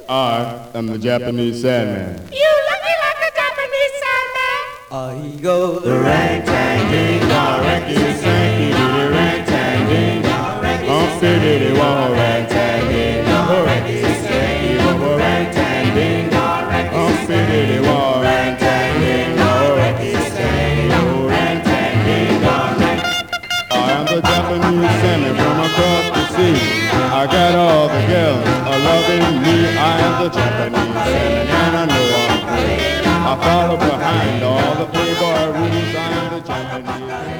I am the Japanese Sandman. You looking like a Japanese Sandman. He goes the rang-tang ding dong, ranky stanky diddy rang-tang ding dong, Diddy wah rang-tang ding dong, ranky stanky wah rang-tang ding dong, diddy wah rang-tang ding dong, ranky stanky wah rang-tang ding dong. I am the Japanese Sandman from across the sea. I got all the girls loving me. I am the Japanese Sandman and I know I'm free. I follow behind all the playboy rules. I am the Japanese